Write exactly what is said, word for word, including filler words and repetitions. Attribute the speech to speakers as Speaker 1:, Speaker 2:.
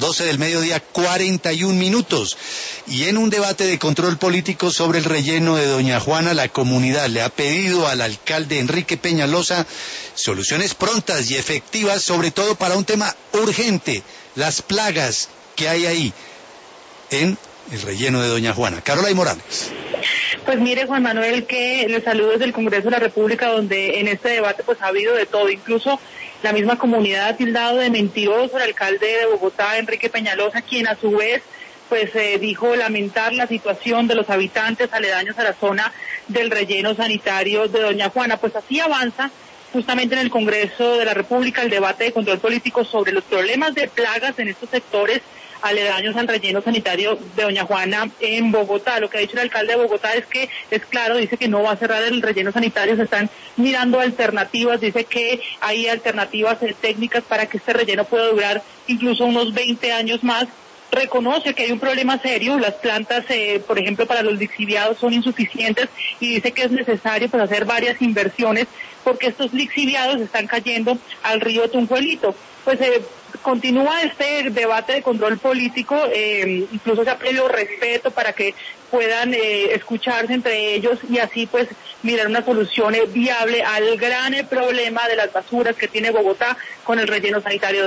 Speaker 1: doce del mediodía, cuarenta y un minutos. Y en un debate de control político sobre el relleno de Doña Juana, la comunidad le ha pedido al alcalde Enrique Peñalosa soluciones prontas y efectivas, sobre todo para un tema urgente, las plagas que hay ahí en el relleno de Doña Juana. Carolina Morales.
Speaker 2: Pues mire, Juan Manuel, que les saludo desde el Congreso de la República, donde en este debate pues ha habido de todo, incluso la misma comunidad ha tildado de mentiroso al alcalde de Bogotá, Enrique Peñalosa, quien a su vez pues eh, dijo lamentar la situación de los habitantes aledaños a la zona del relleno sanitario de Doña Juana. Pues así avanza justamente en el Congreso de la República el debate de control político sobre los problemas de plagas en estos sectores aledaños al relleno sanitario de Doña Juana en Bogotá. Lo que ha dicho el alcalde de Bogotá es que es claro, dice que no va a cerrar el relleno sanitario, se están mirando alternativas, dice que hay alternativas eh, técnicas para que este relleno pueda durar incluso unos veinte años más. Reconoce que hay un problema serio, las plantas, eh, por ejemplo, para los lixiviados son insuficientes y dice que es necesario pues hacer varias inversiones porque estos lixiviados están cayendo al río Tunjuelito. Pues eh, continúa este debate de control político, eh, incluso se ha pedido respeto para que puedan eh, escucharse entre ellos y así pues mirar una solución eh, viable al gran eh, problema de las basuras que tiene Bogotá con el relleno sanitario.